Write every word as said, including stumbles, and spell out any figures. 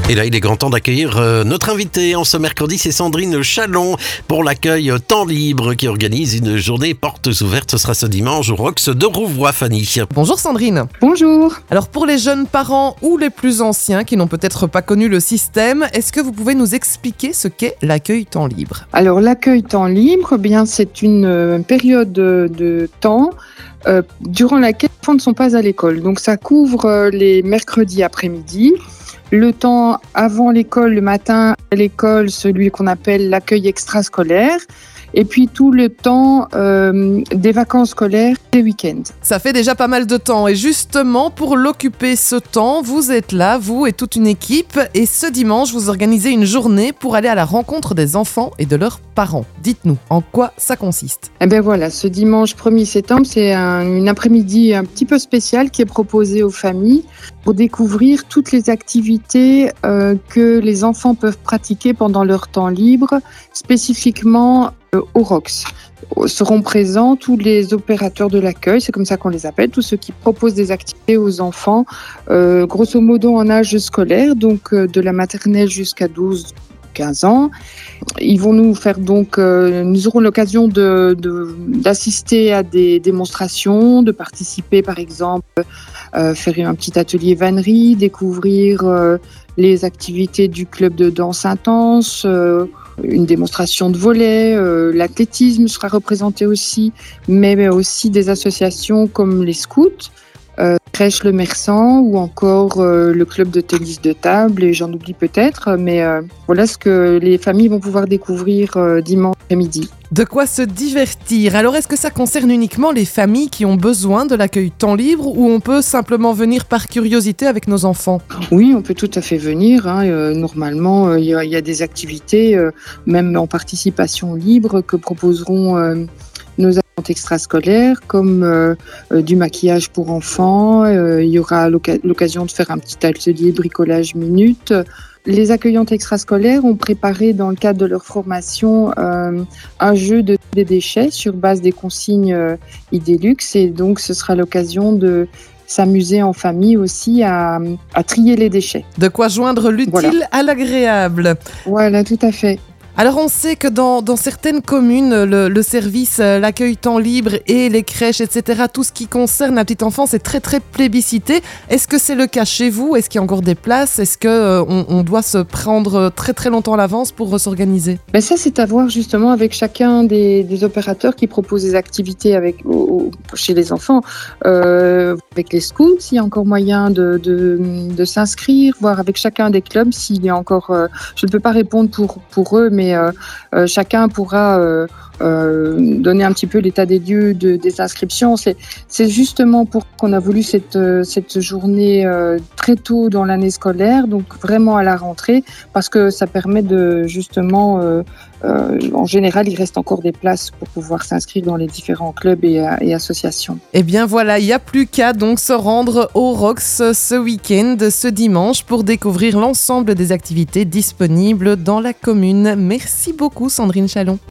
Et là, il est grand temps d'accueillir euh, notre invitée en ce mercredi, c'est Sandrine Chalon pour l'accueil Temps Libre qui organise une journée portes ouvertes. Ce sera ce dimanche au Rox de Rouvroy, Fanny. Bonjour Sandrine. Bonjour. Alors pour les jeunes parents ou les plus anciens qui n'ont peut-être pas connu le système, est-ce que vous pouvez nous expliquer ce qu'est l'accueil Temps Libre ? Alors l'accueil Temps Libre, eh bien c'est une euh, période de, de temps euh, durant laquelle les enfants ne sont pas à l'école. Donc ça couvre euh, les mercredis après-midi. Le temps avant l'école, le matin à l'école, celui qu'on appelle l'accueil extrascolaire, et puis tout le temps euh, des vacances scolaires et week-ends. Ça fait déjà pas mal de temps et justement pour l'occuper ce temps, vous êtes là, vous et toute une équipe, et ce dimanche vous organisez une journée pour aller à la rencontre des enfants et de leurs parents. Dites-nous, en quoi ça consiste ? Eh bien voilà, ce dimanche premier septembre, c'est un, une après-midi un petit peu spéciale qui est proposée aux familles pour découvrir toutes les activités euh, que les enfants peuvent pratiquer pendant leur temps libre, spécifiquement euh, au Rox. Seront présents tous les opérateurs de l'accueil, c'est comme ça qu'on les appelle, tous ceux qui proposent des activités aux enfants, euh, grosso modo en âge scolaire, donc euh, de la maternelle jusqu'à douze quinze ans. Ils vont nous faire donc, euh, nous aurons l'occasion de, de, d'assister à des démonstrations, de participer par exemple, euh, faire un petit atelier vannerie, découvrir euh, les activités du club de danse intense, euh, une démonstration de volley, euh, l'athlétisme sera représenté aussi, mais aussi des associations comme les scouts, Euh, Crèche Le Mersan ou encore euh, le club de tennis de table, et j'en oublie peut-être, mais euh, voilà ce que les familles vont pouvoir découvrir euh, dimanche après-midi. De quoi se divertir. Alors est-ce que ça concerne uniquement les familles qui ont besoin de l'accueil Temps Libre ou on peut simplement venir par curiosité avec nos enfants ? Oui, on peut tout à fait venir. Hein. Euh, normalement, il euh, y, y a des activités, euh, même en participation libre, que proposeront euh, nos agents extrascolaires, comme euh, euh, du maquillage pour enfants. Il euh, y aura l'oc- l'occasion de faire un petit atelier bricolage minute. Les accueillantes extrascolaires ont préparé dans le cadre de leur formation euh, un jeu de des déchets sur base des consignes euh, Idelux, et donc ce sera l'occasion de s'amuser en famille aussi à, à trier les déchets. De quoi joindre l'utile voilà. à l'agréable. Voilà, tout à fait. Alors on sait que dans, dans certaines communes, le, le service, l'accueil Temps Libre et les crèches, et cetera, tout ce qui concerne la petite enfance est très très plébiscité. Est-ce que c'est le cas chez vous ? Est-ce qu'il y a encore des places ? Est-ce qu'on euh, on doit se prendre très très longtemps à l'avance pour s'organiser ? Ben ça, c'est à voir justement avec chacun des, des opérateurs qui proposent des activités avec, au, chez les enfants. Euh, avec les scouts, s'il y a encore moyen de, de, de s'inscrire, voir avec chacun des clubs s'il y a encore... Euh, je ne peux pas répondre pour, pour eux, mais euh, euh, chacun pourra euh, euh, donner un petit peu l'état des lieux de, des inscriptions. C'est, c'est justement pour qu'on a voulu cette, euh, cette journée euh, très tôt dans l'année scolaire, donc vraiment à la rentrée, parce que ça permet de justement... Euh, Euh, en général, il reste encore des places pour pouvoir s'inscrire dans les différents clubs et, et associations. Eh bien voilà, il n'y a plus qu'à donc se rendre au Rox ce week-end, ce dimanche, pour découvrir l'ensemble des activités disponibles dans la commune. Merci beaucoup Sandrine Chalon.